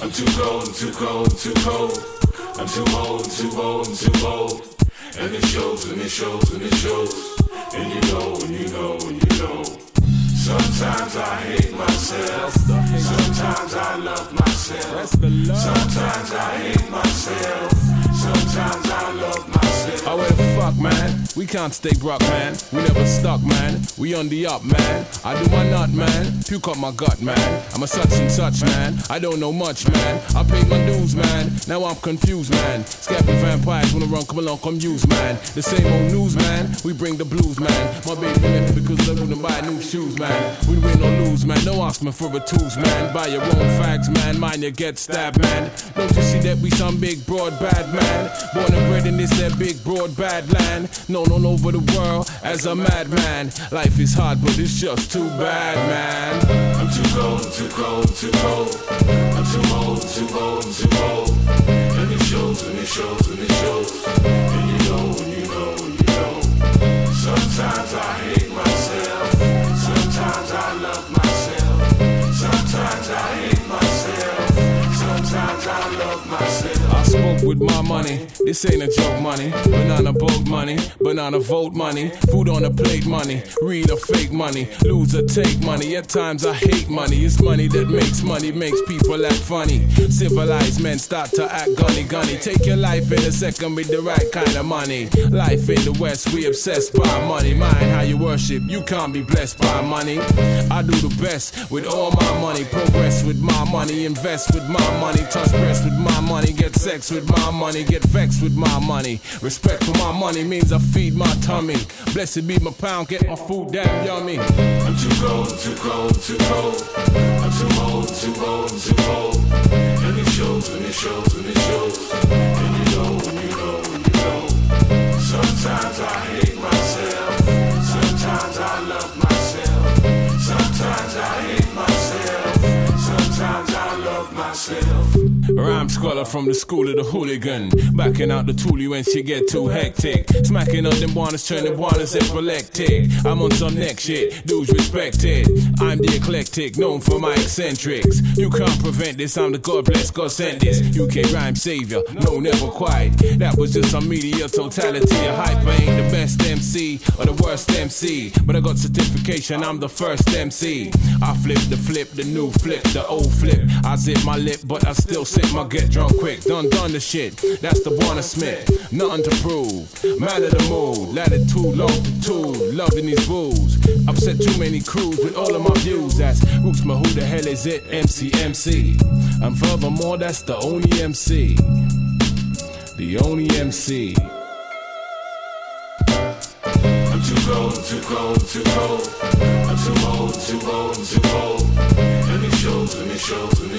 I'm too cold, I'm too cold, I'm too cold. I'm too old, too old, I'm too old. And it shows, and it shows, and it shows. And you know, and you know, and you know. Sometimes I hate myself. Sometimes I love myself. Sometimes I hate myself. Sometimes I love myself. Oh, where the fuck, man? We can't stay broke, man. We never stuck, man. We on the up, man. I do my nut, man. Puke up my gut, man. I'm a such and such, man. I don't know much, man. I paid my dues, man. Now I'm confused, man. Scabby vampires wanna run, come along, come use, man. The same old news, man. We bring the blues, man. My baby left because I wouldn't buy new shoes, man. We win or lose, man. No ask me for a tools, man. Buy your own fags, man. Mine you get stabbed, man. Don't you see that we some big, broad, bad man? Born and bred in this that big, broad, bad land. Known all over the world as a madman. Life is hard, but it's just too bad, man. I'm too cold, too cold, too cold. I'm too old, too old, too old. And it shows, and it shows, and it shows. And you know, and you know, and you know. Sometimes I hate myself. Sometimes I love myself. Sometimes I hate myself. Sometimes I love myself. I spoke with my money, this ain't a joke money. Banana boat money, banana vote money. Food on a plate money, read or fake money. Lose or take money, at times I hate money. It's money that makes money, makes people act funny. Civilized men start to act gunny gunny. Take your life in a second with the right kind of money. Life in the West, we obsessed by money. Mind how you worship, you can't be blessed by money. I do the best with all my money. Progress with my money, invest with my money. Touch breast with my money, get sex with my money, get vexed with my money. Respect for my money means I feed my tummy. Blessed be my pound, get my food damn yummy. I'm too cold, too cold, too cold. I'm too old, too old, too old. And it shows, and it shows, and it shows. And you know, and you know, and you know. Sometimes I hate myself. Sometimes I love myself. Sometimes I hate myself. Sometimes I love myself. Rhyme scholar from the school of the hooligan. Backing out the toolie when she get too hectic. Smacking on them buonas, turning buonas epileptic. I'm on some next shit, dudes respected. I'm the eclectic, known for my eccentrics. You can't prevent this, I'm the God bless, God sent this. UK rhyme savior, no never quite. That was just some media totality. A hype ain't the best MC or the worst MC. But I got certification, I'm the first MC. I flip, the new flip, the old flip. I zip my lip, but I still sip my get drunk quick. Done the shit, that's the Warner Smith. Nothing to prove, man of the mood. Ladder too long to tool, loving these booze. Upset too many crews with all of my views. That's Roots, but who the hell is it? MC. And furthermore, that's the only MC. The only MC. I'm too cold, too cold, too cold. I'm too old, too old, too old. And it shows, and it shows, and